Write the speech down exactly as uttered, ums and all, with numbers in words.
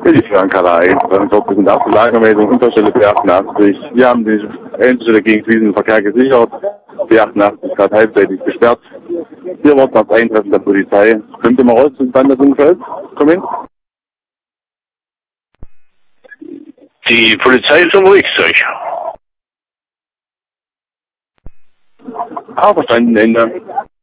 Die Frankerei. Dann kommt es in der Lagermeldung Unterstelle B achtundachtzig. Wir haben die Endstelle gegen diesen Verkehr gesichert. B achtundachtzig ist gerade halbseitig gesperrt. Wir warten auf Eintreffen der Polizei. Könnt ihr mal raus, wann das ungefähr ist? Komm hin. Die Polizei ist unterwegs, sag ich. Ah, verstanden, Ende.